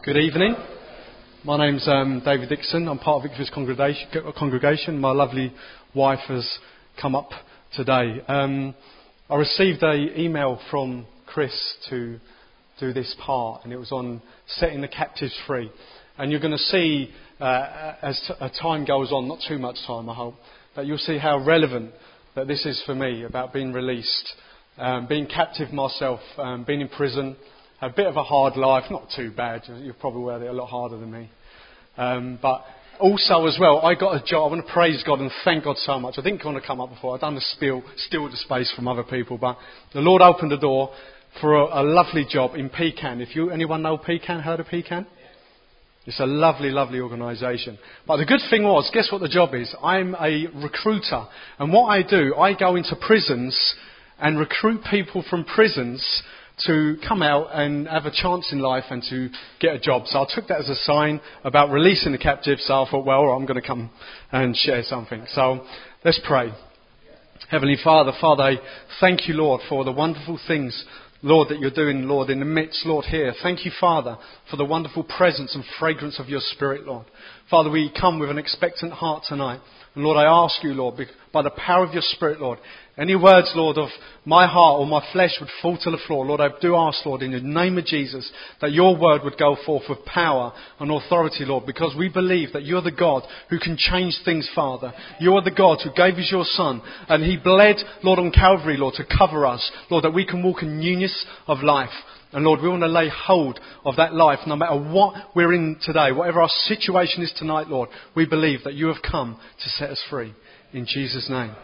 Good evening. My name's David Dixon. I'm part of Victory's congregation. My lovely wife has come up today. I received an email from Chris to do this part, and it was on setting the captives free. And you're going to see, as time goes on, not too much time, I hope, that you'll see how relevant that this is for me, about being released, being captive myself, being in prison. A bit of a hard life, not too bad. You're probably aware they're a lot harder than me. But also as well, I got a job. I want to praise God and thank God so much. I didn't want to come up before. I've done the steal the space from other people. But the Lord opened the door for a lovely job in Pecan. Anyone know Pecan? Heard of Pecan? It's a lovely, lovely organisation. But the good thing was, guess what the job is? I'm a recruiter. And what I do, I go into prisons and recruit people from prisons to come out and have a chance in life and to get a job. So I took that as a sign about releasing the captives. So I thought, well, I'm going to come and share something. So let's pray. Heavenly Father, I thank you, Lord, for the wonderful things, Lord, that you're doing, Lord, in the midst, Lord, here. Thank you, Father, for the wonderful presence and fragrance of your Spirit, Lord. Father, we come with an expectant heart tonight. And Lord, I ask you, Lord, by the power of your Spirit, Lord, any words, Lord, of my heart or my flesh would fall to the floor. Lord, I do ask, Lord, in the name of Jesus, that your word would go forth with power and authority, Lord, because we believe that you're the God who can change things, Father. You are the God who gave us your Son, and he bled, Lord, on Calvary, Lord, to cover us, Lord, that we can walk in newness of life. And Lord, we want to lay hold of that life no matter what we're in today, whatever our situation is tonight, Lord. We believe that you have come to set us free. In Jesus' name.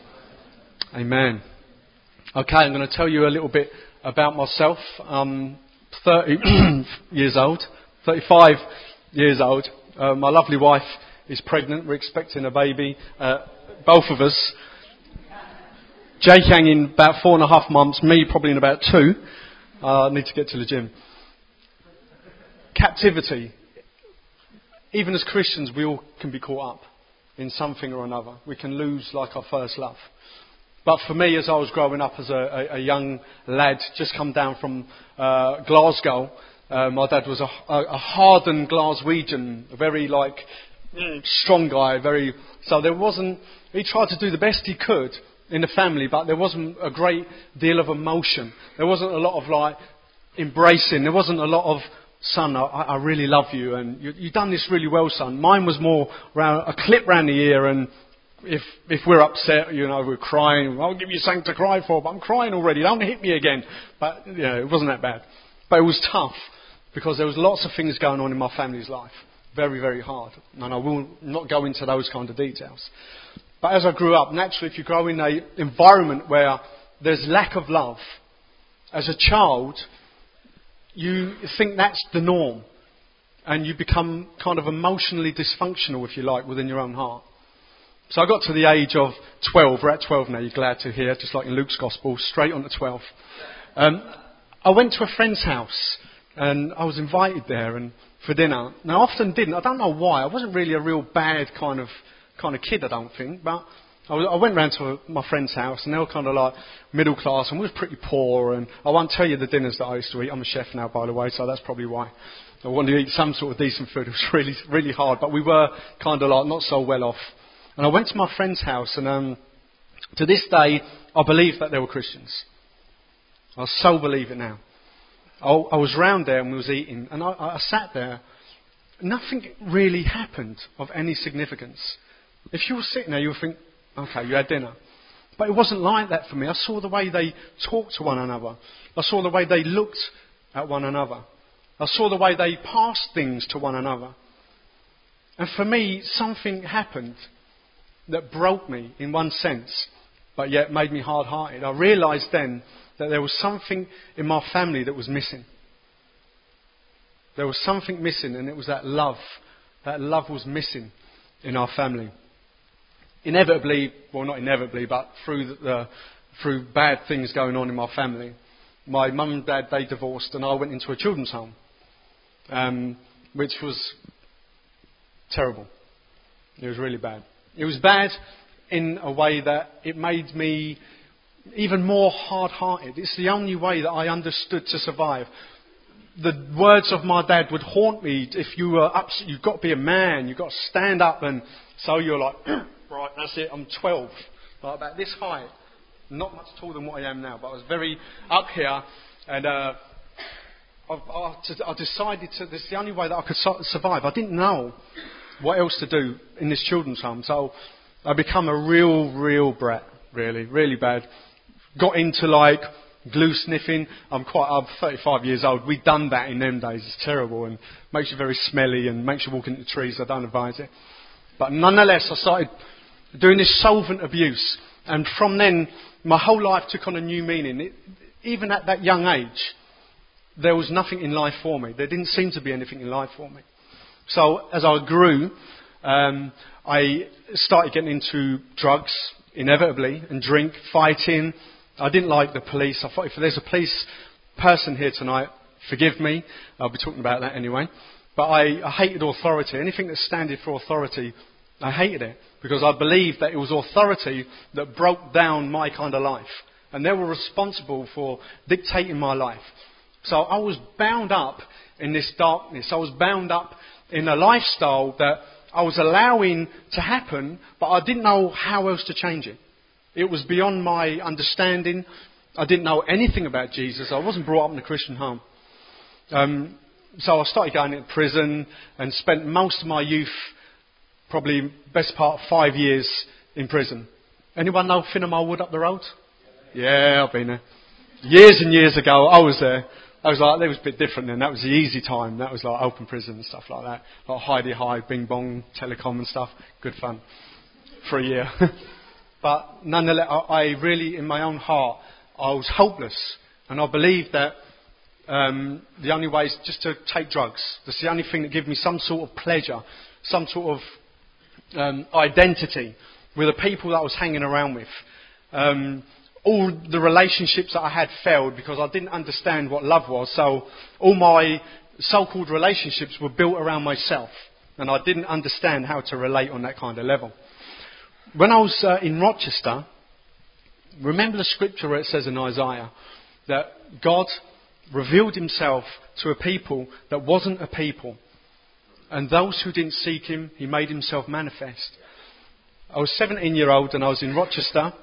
Amen. Okay, I'm going to tell you a little bit about myself. I'm 30 years old, 35 years old. My lovely wife is pregnant. We're expecting a baby, both of us. Jake in about 4.5 months, me probably in about 2. I need to get to the gym. Captivity. Even as Christians, we all can be caught up in something or another. We can lose like our first love. But for me, as I was growing up as a young lad, just come down from Glasgow, my dad was a hardened Glaswegian, a very strong guy, he tried to do the best he could in the family, but there wasn't a great deal of emotion. There wasn't a lot of embracing. There wasn't a lot of, son, I really love you, and you've done this really well, son. Mine was more a clip round the ear, and if we're upset, we're crying, I'll give you something to cry for, but I'm crying already, don't hit me again. But, it wasn't that bad. But it was tough, because there was lots of things going on in my family's life. Very, very hard. And I will not go into those kind of details. But as I grew up, naturally, if you grow in an environment where there's lack of love, as a child, you think that's the norm. And you become kind of emotionally dysfunctional, if you like, within your own heart. So I got to the age of 12. We're at 12 now, you're glad to hear, just like in Luke's Gospel, straight on to 12. I went to a friend's house, and I was invited there for dinner. Now, I often didn't. I don't know why. I wasn't really a real bad kind of kid, I don't think. But I went round to my friend's house, and they were kind of like middle class, and we was pretty poor. And I won't tell you the dinners that I used to eat. I'm a chef now, by the way, so that's probably why. I wanted to eat some sort of decent food. It was really, really hard, but we were kind of not so well off. And I went to my friend's house, and to this day, I believe that they were Christians. I so believe it now. I was round there and we was eating, and I sat there. Nothing really happened of any significance. If you were sitting there, you would think, okay, you had dinner. But it wasn't like that for me. I saw the way they talked to one another. I saw the way they looked at one another. I saw the way they passed things to one another. And for me, something happened that broke me in one sense, but yet made me hard-hearted. I realised then that there was something in my family that was missing. There was something missing, and it was that love. That love was missing in our family. Inevitably, well, not inevitably, but through bad things going on in my family, my mum and dad, they divorced, and I went into a children's home, which was terrible. It was really bad. It was bad in a way that it made me even more hard-hearted. It's the only way that I understood to survive. the words of my dad would haunt me. If you were upset, you've got to be a man, you've got to stand up. And so you're like, right, that's it, I'm 12, like about this height. Not much taller than what I am now, but I was very up here. And I decided this is the only way that I could survive. I didn't know what else to do in this children's home. So I become a real brat, really bad. Got into like glue sniffing. I'm 35 years old. We'd done that in them days. It's terrible and makes you very smelly and makes you walk into trees. I don't advise it. But nonetheless, I started doing this solvent abuse. And from then, my whole life took on a new meaning. Even at that young age, there was nothing in life for me. There didn't seem to be anything in life for me. So as I grew, I started getting into drugs, inevitably, and drink, fighting. I didn't like the police. I thought if there's a police person here tonight, forgive me. I'll be talking about that anyway. But I hated authority. Anything that standed for authority, I hated it. Because I believed that it was authority that broke down my kind of life. And they were responsible for dictating my life. So I was bound up in this darkness. I was bound up in a lifestyle that I was allowing to happen, but I didn't know how else to change it. It was beyond my understanding. I didn't know anything about Jesus. I wasn't brought up in a Christian home. So I started going into prison and spent most of my youth, probably best part of 5 years in prison. Anyone know Finnemore Wood up the road? Yeah, I've been there. Years and years ago, I was there. I was like, it was a bit different then. That was the easy time. That was like open prison and stuff like that. Like Heidi High, Bing Bong, Telecom and stuff. Good fun. For a year. But nonetheless, I really, in my own heart, I was hopeless. And I believed that the only way is just to take drugs. That's the only thing that gave me some sort of pleasure, some sort of identity with the people that I was hanging around with. All the relationships that I had failed because I didn't understand what love was. So all my so-called relationships were built around myself. And I didn't understand how to relate on that kind of level. When I was in Rochester, remember the scripture where it says in Isaiah that God revealed himself to a people that wasn't a people. And those who didn't seek him, he made himself manifest. I was 17-year-old and I was in Rochester.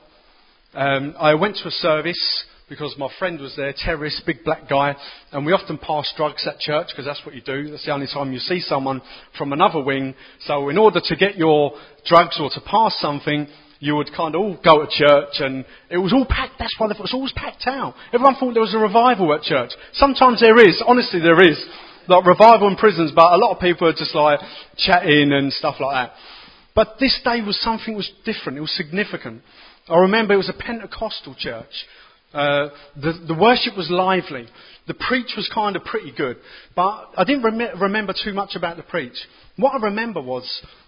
I went to a service because my friend was there, terrorist, big black guy, and we often pass drugs at church because that's what you do. That's the only time you see someone from another wing. So in order to get your drugs or to pass something, you would kind of all go to church, and it was all packed. That's why it was always packed out. Everyone thought there was a revival at church. Sometimes there is. Honestly, there is. Like revival in prisons, but a lot of people are just like chatting and stuff like that. But this day was something was different. It was significant. I remember it was a Pentecostal church. The worship was lively. The preach was kind of pretty good. But I didn't remember too much about the preach. What I remember was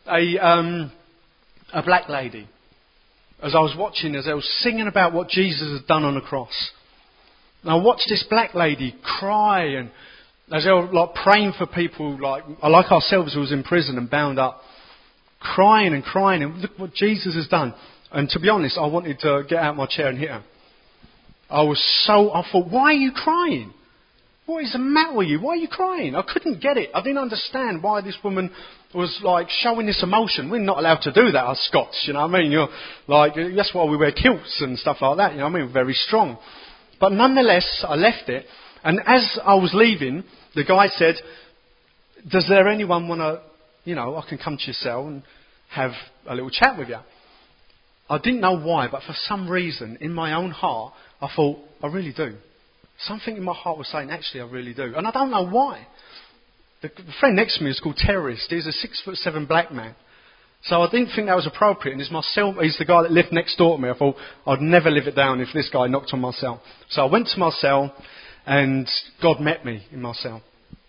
a black lady. As I was watching, as I was singing about what Jesus had done on the cross. And I watched this black lady cry, and as they were like praying for people like ourselves who was in prison and bound up, crying and look what Jesus has done. And to be honest, I wanted to get out of my chair and hit her. I thought, why are you crying? What is the matter with you? Why are you crying? I couldn't get it. I didn't understand why this woman was like showing this emotion. We're not allowed to do that as Scots, you know what I mean? You're like, that's why we wear kilts and stuff like that, you know what I mean? We're very strong. But nonetheless, I left it. And as I was leaving, the guy said, does there anyone want to, I can come to your cell and have a little chat with you. I didn't know why, but for some reason, in my own heart, I thought, I really do. Something in my heart was saying, actually, I really do. And I don't know why. The friend next to me is called Terrorist. He's a 6'7" black man. So I didn't think that was appropriate. And he's the guy that lived next door to me. I thought, I'd never live it down if this guy knocked on my cell. So I went to my cell, and God met me in my cell.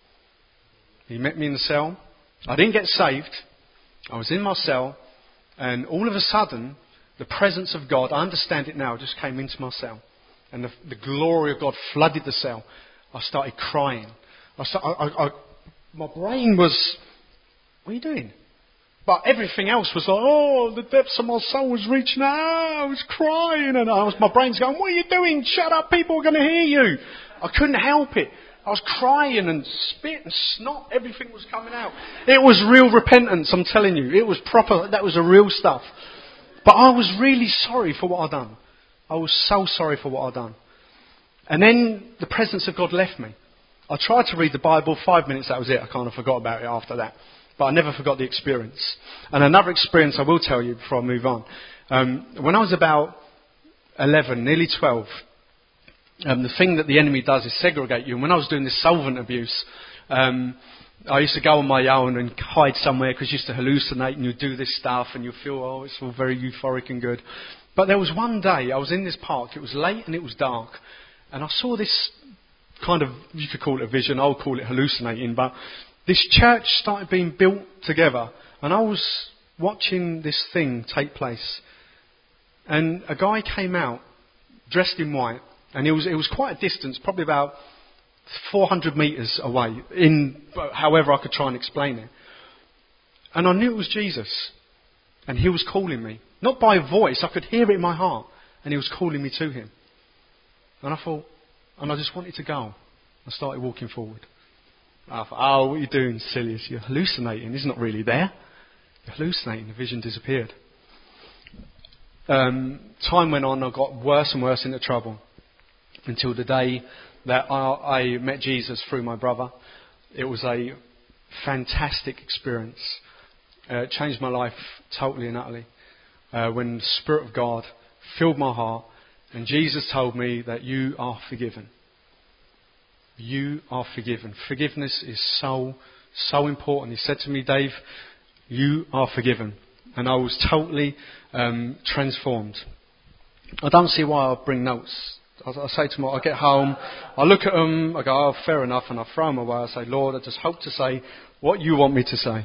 He met me in the cell. I didn't get saved. I was in my cell, and all of a sudden, the presence of God, I understand it now, just came into my cell. And the glory of God flooded the cell. I started crying. My brain was, what are you doing? But everything else was like, the depths of my soul was reaching out. I was crying, and my brain's going, what are you doing? Shut up, people are going to hear you. I couldn't help it. I was crying and spit and snot. Everything was coming out. It was real repentance, I'm telling you. It was proper. That was the real stuff. But I was really sorry for what I'd done. I was so sorry for what I'd done. And then the presence of God left me. I tried to read the Bible, 5 minutes, that was it. I kind of forgot about it after that. But I never forgot the experience. And another experience I will tell you before I move on. When I was about 11, nearly 12, the thing that the enemy does is segregate you. And when I was doing this solvent abuse, I used to go on my own and hide somewhere because I used to hallucinate and you'd do this stuff and you'd feel, oh, it's all very euphoric and good. But there was one day I was in this park. It was late and it was dark. And I saw this kind of, you could call it a vision, I'll call it hallucinating, but this church started being built together. And I was watching this thing take place. And a guy came out dressed in white. And it was quite a distance, probably about 400 metres away, however I could try and explain it. And I knew it was Jesus. And he was calling me. Not by voice, I could hear it in my heart. And he was calling me to him. And I thought, and I just wanted to go. I started walking forward. I thought, oh, what are you doing, silly? You're hallucinating. It's not really there. You're hallucinating. The vision disappeared. Time went on. I got worse and worse into trouble. Until the day that I met Jesus through my brother. It was a fantastic experience. It changed my life totally and utterly. When the Spirit of God filled my heart and Jesus told me that you are forgiven. You are forgiven. Forgiveness is so important. He said to me, Dave, you are forgiven. And I was totally transformed. I don't see why I bring notes. I say to them, I get home, I look at them, I go, oh, fair enough, and I throw them away. I say, Lord, I just hope to say what you want me to say.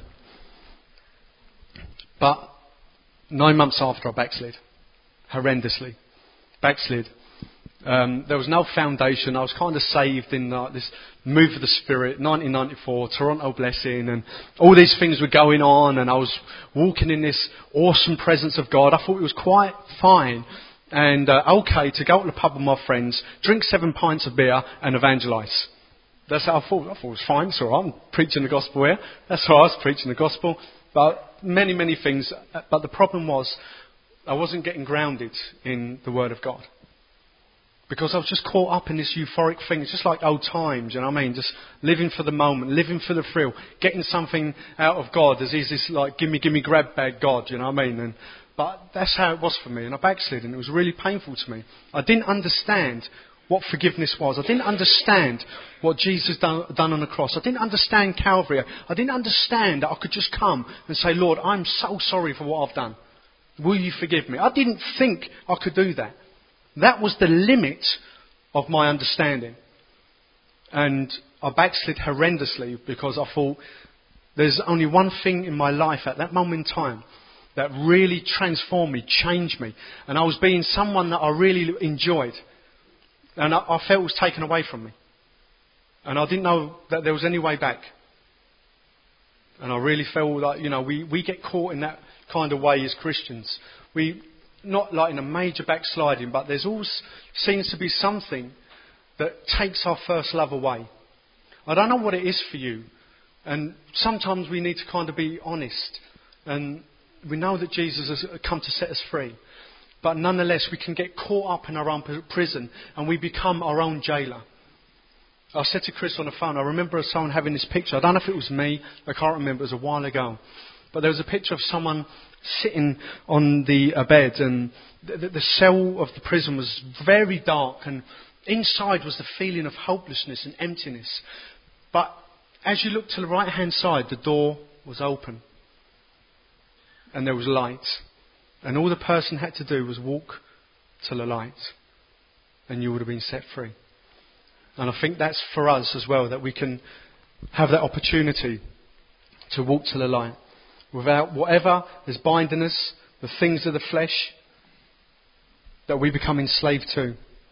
But 9 months after, I backslid. Horrendously. Backslid. There was no foundation. I was kind of saved in this move of the Spirit, 1994, Toronto Blessing, and all these things were going on, and I was walking in this awesome presence of God. I thought it was quite fine and okay to go to the pub with my friends, drink 7 pints of beer and evangelise. That's how I thought. I thought it was fine. So I'm preaching the gospel here. That's why I was preaching the gospel. But many, many things. But the problem was I wasn't getting grounded in the Word of God. Because I was just caught up in this euphoric thing. It's just like old times, you know what I mean? Just living for the moment, living for the thrill, getting something out of God. As he's this like, gimme, grab bag God, you know what I mean? But that's how it was for me. And I backslid and it was really painful to me. I didn't understand what forgiveness was. I didn't understand what Jesus done on the cross. I didn't understand Calvary. I didn't understand that I could just come and say, Lord, I'm so sorry for what I've done. Will you forgive me? I didn't think I could do that. That was the limit of my understanding. And I backslid horrendously because I thought there's only one thing in my life at that moment in time that really transformed me, changed me. And I was being someone that I really enjoyed. And I felt it was taken away from me. And I didn't know that there was any way back. And I really felt like, we get caught in that kind of way as Christians. Not like in a major backsliding, but there's always seems to be something that takes our first love away. I don't know what it is for you. And sometimes we need to kind of be honest. And we know that Jesus has come to set us free. But nonetheless, we can get caught up in our own prison and we become our own jailer. I said to Chris on the phone, I remember someone having this picture. I don't know if it was me. I can't remember. It was a while ago. But there was a picture of someone sitting on the bed and the cell of the prison was very dark and inside was the feeling of hopelessness and emptiness. But as you looked to the right hand side, the door was open and there was light. And all the person had to do was walk to the light and you would have been set free. And I think that's for us as well, that we can have that opportunity to walk to the light without whatever is binding us, the things of the flesh that we become enslaved to.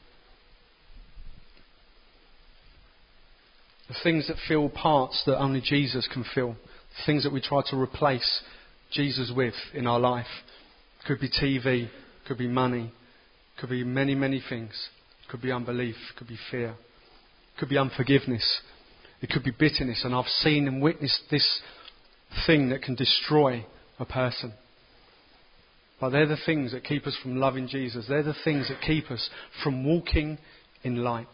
The things that fill parts that only Jesus can fill. The things that we try to replace Jesus with in our life. Could be TV, could be money, could be many, many things. Could be unbelief, could be fear. It could be unforgiveness. It could be bitterness. And I've seen and witnessed this thing that can destroy a person. But they're the things that keep us from loving Jesus. They're the things that keep us from walking in light.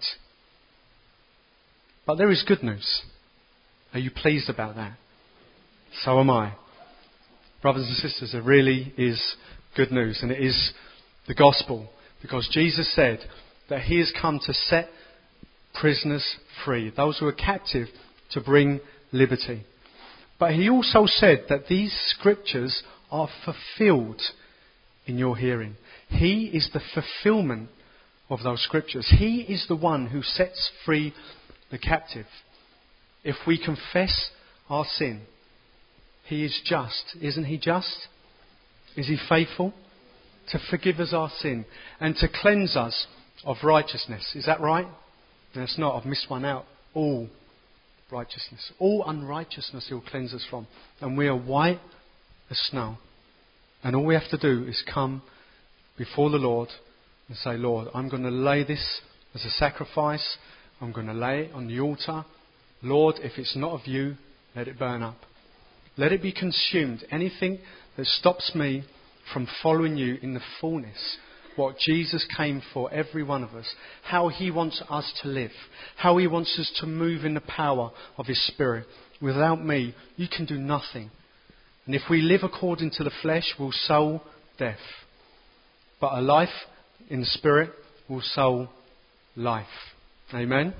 But there is good news. Are you pleased about that? So am I. Brothers and sisters, there really is good news, and it is the gospel. Because Jesus said that he has come to set prisoners free, those who are captive, to bring liberty. But he also said that these scriptures are fulfilled in your hearing. He is the fulfillment of those scriptures. He is the one who sets free the captive. If we confess our sin, he is just. Isn't he just? Is he faithful to forgive us our sin and to cleanse us of righteousness? Is that right? No, it's not. I've missed one out. All righteousness. All unrighteousness he'll cleanse us from. And we are white as snow. And all we have to do is come before the Lord and say, Lord, I'm going to lay this as a sacrifice. I'm going to lay it on the altar. Lord, if it's not of you, let it burn up. Let it be consumed. Anything that stops me from following you in the fullness, what Jesus came for every one of us, how he wants us to live, how he wants us to move in the power of his Spirit. Without me, you can do nothing. And if we live according to the flesh, we'll sow death. But a life in the Spirit will sow life. Amen?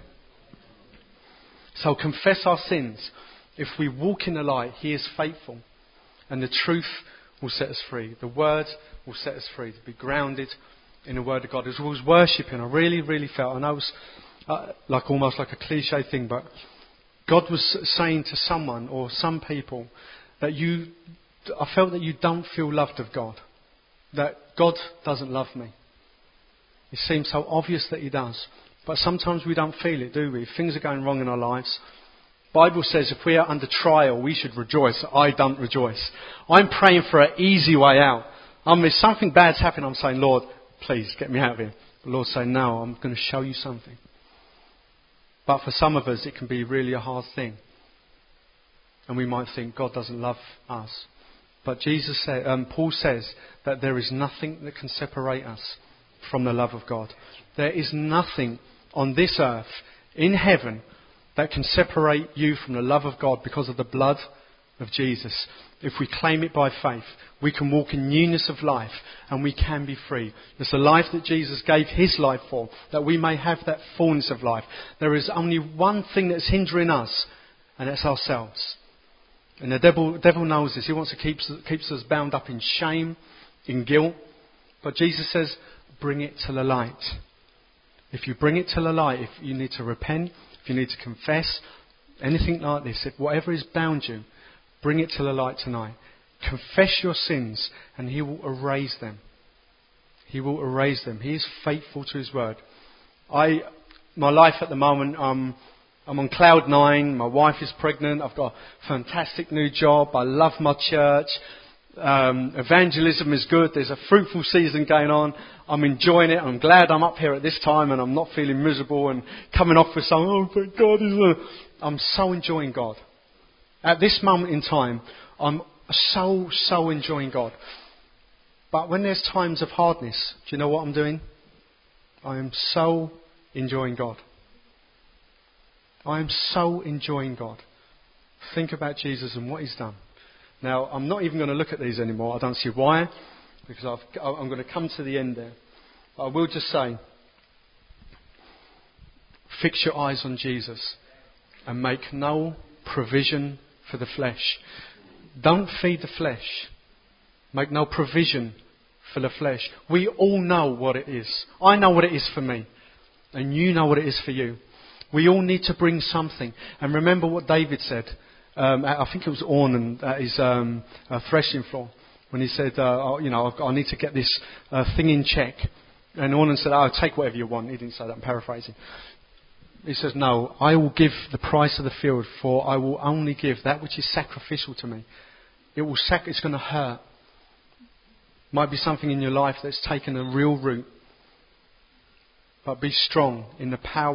So confess our sins. If we walk in the light, he is faithful. And the truth will set us free. The word will set us free. To be grounded in the word of God. As I was worshipping, I really, really felt, and I was almost like a cliche thing, but God was saying to someone or some people that I felt that you don't feel loved of God. That God doesn't love me. It seems so obvious that he does. But sometimes we don't feel it, do we? If things are going wrong in our lives. The Bible says if we are under trial, we should rejoice. I don't rejoice. I'm praying for an easy way out. If something bad's happened, I'm saying, Lord, please get me out of here. The Lord's saying, no, I'm going to show you something. But for some of us, it can be really a hard thing. And we might think God doesn't love us. But Paul says that there is nothing that can separate us from the love of God. There is nothing on this earth, in heaven, that can separate you from the love of God because of the blood of Jesus. If we claim it by faith, we can walk in newness of life and we can be free. It's a life that Jesus gave his life for, that we may have that fullness of life. There is only one thing that's hindering us, and that's ourselves. And the devil knows this. He wants to keep us bound up in shame, in guilt. But Jesus says, bring it to the light. If you bring it to the light, if you need to repent, if you need to confess, anything like this, if whatever has bound you, bring it to the light tonight. Confess your sins and he will erase them. He will erase them. He is faithful to his word. My life at the moment, I'm on cloud 9. My wife is pregnant. I've got a fantastic new job. I love my church. Evangelism is good. There's a fruitful season going on. I'm enjoying it. I'm glad I'm up here at this time and I'm not feeling miserable and coming off with something. Oh, but God is I'm so enjoying God. At this moment in time, I'm so enjoying God. But when there's times of hardness, do you know what I'm doing? I am so enjoying God. I am so enjoying God. Think about Jesus and what he's done. Now, I'm not even going to look at these anymore. I don't see why, because I'm going to come to the end there. But I will just say, fix your eyes on Jesus and make no provision for the flesh. Don't feed the flesh. Make no provision for the flesh. We all know what it is. I know what it is for me. And you know what it is for you. We all need to bring something. And remember what David said. I think it was Ornan at his threshing floor. When he said, I need to get this thing in check. And Ornan said, I'll take whatever you want. He didn't say that, I'm paraphrasing. He says, no, I will give the price of the field, for I will only give that which is sacrificial to me. It's going to hurt. Might be something in your life that's taken a real root. But be strong in the power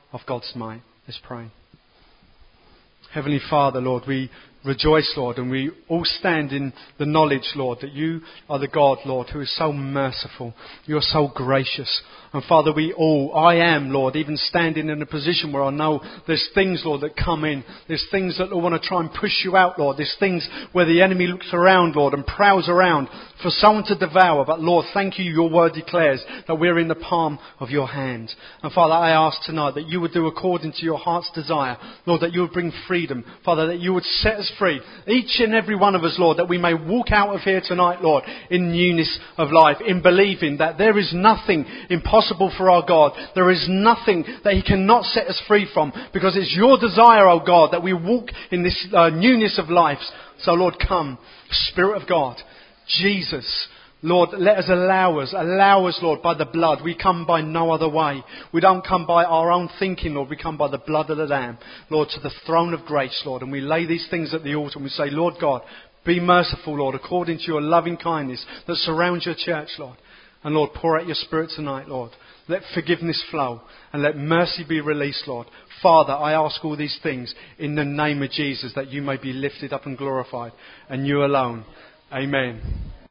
of God's might. Let's pray. Heavenly Father, Lord, we rejoice, Lord, and we all stand in the knowledge, Lord, that you are the God, Lord, who is so merciful. You are so gracious. And Father, I am, Lord, even standing in a position where I know there's things, Lord, that come in. There's things that want to try and push you out, Lord. There's things where the enemy looks around, Lord, and prowls around for someone to devour. But Lord, thank you, your word declares that we're in the palm of your hand. And Father, I ask tonight that you would do according to your heart's desire. Lord, that you would bring freedom. Father, that you would set us free. Each and every one of us, Lord, that we may walk out of here tonight, Lord, in newness of life, in believing that there is nothing impossible for our God. There is nothing that he cannot set us free from, because it's your desire, O God, that we walk in this newness of life. So Lord, come, Spirit of God, Jesus, Lord, let us allow us, Lord, by the blood. We come by no other way. We don't come by our own thinking, Lord. We come by the blood of the Lamb, Lord, to the throne of grace, Lord. And we lay these things at the altar and we say, Lord God, be merciful, Lord, according to your loving kindness that surrounds your church, Lord. And Lord, pour out your Spirit tonight, Lord. Let forgiveness flow and let mercy be released, Lord. Father, I ask all these things in the name of Jesus, that you may be lifted up and glorified, and you alone. Amen.